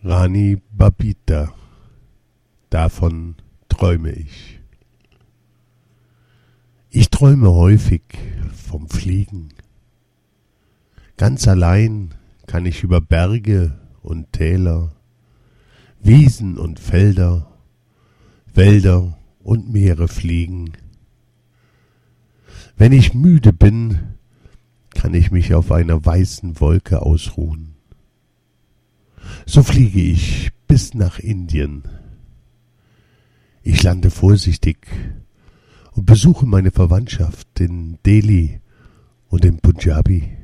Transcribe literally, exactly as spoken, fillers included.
Rani Babita, davon träume ich. Ich träume häufig vom Fliegen. Ganz allein kann ich über Berge und Täler, Wiesen und Felder, Wälder und Meere fliegen. Wenn ich müde bin, kann ich mich auf einer weißen Wolke ausruhen. So fliege ich bis nach Indien. Ich lande vorsichtig und besuche meine Verwandtschaft in Delhi und in Punjabi.